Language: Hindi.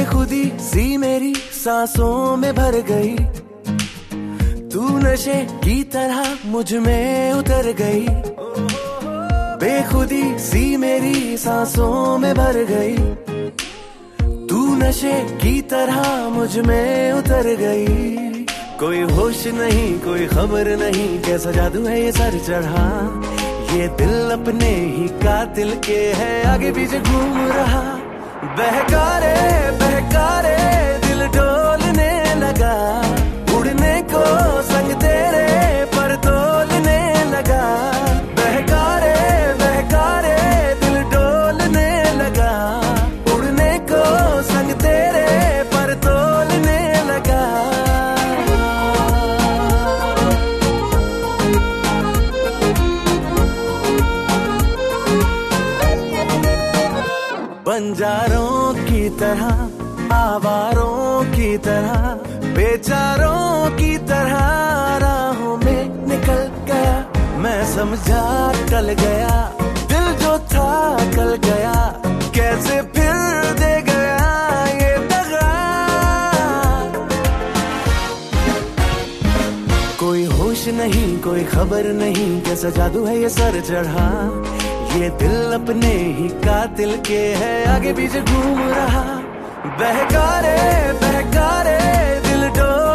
बेखुदी सी मेरी सांसों में भर गई, तू नशे की तरह मुझ में उतर गई। बेखुदी सी मेरी सांसों में भर गई, तू नशे की तरह मुझ में उतर गई। कोई होश नहीं कोई खबर नहीं, कैसा जादू है ये सर चढ़ा। ये दिल अपने ही कातिल के है आगे पीछे घूम रहा। बहकारे बहकारे दिल डोलने लगा, उड़ने को संग तेरे पर तोलने लगा। बहकारे बहकारे दिल डोलने लगा, उड़ने को संग तेरे पर तोलने लगा। बंजारों की तरह आवारों की तरह बेचारों की तरह राहों में निकल गया। मैं समझा टल गया, दिल जो था कल गया, कैसे फिर दे गया ये दगा। कोई होश नहीं कोई खबर नहीं, कैसा जादू है ये सर चढ़ा। ये दिल अपने ही कातिल के है आगे पीछे घूम रहा। बहकारे बहकारे दिल डोल